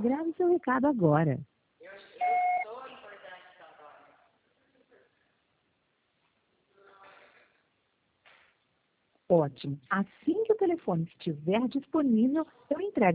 Grave seu recado agora. Eu sou importante, São Antônio. Ótimo. Assim que o telefone estiver disponível, eu entrego